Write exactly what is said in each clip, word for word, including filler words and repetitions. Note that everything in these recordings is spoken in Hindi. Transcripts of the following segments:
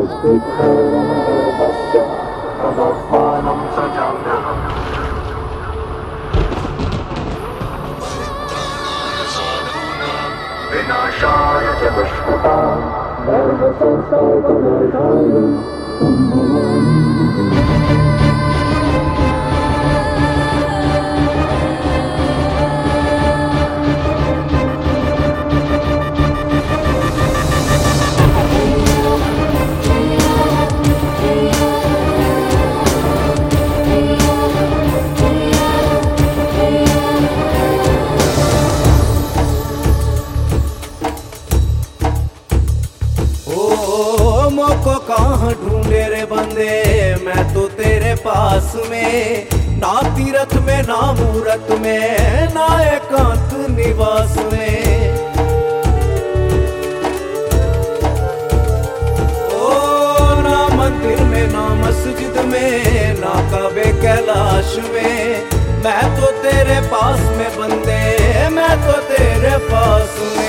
विनाशाय च दुष्कृतां सर्वसंसारभयाय को कहाँ ढूंढे रे बंदे, मैं तो तेरे पास में, ना तीरथ में ना मूरत में ना एकांत निवास में। ओ ना मंदिर में ना मस्जिद में ना काबे कैलाश में, मैं तो तेरे पास में बंदे, मैं तो तेरे पास में।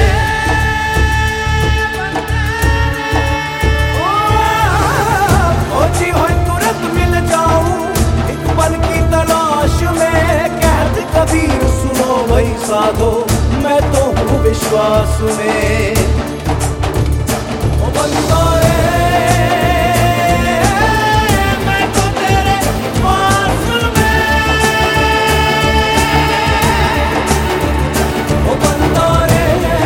कबीर सुनो भाई साधो, मैं तो हूँ विश्वास में। ओ बंदा रे मैं तो तेरे पास में, ओ बंदा रे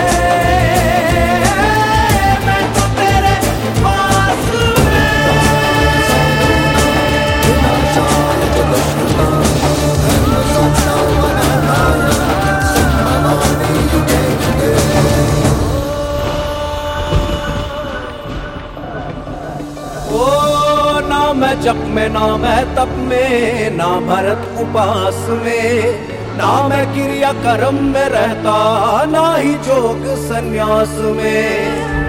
मैं तो तेरे पास में। मैं जप में ना मैं तप में, ना भरत उपास में, ना मैं क्रिया कर्म में रहता, ना ही जोग संन्यास में।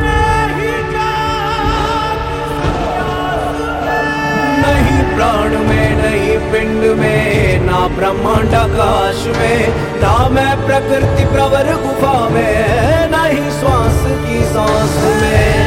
नहीं प्राण में नहीं पिंड में, ना ब्रह्मांड आकाश में, ना मैं प्रकृति प्रवर गुफा में, ना ही श्वास की सांस में।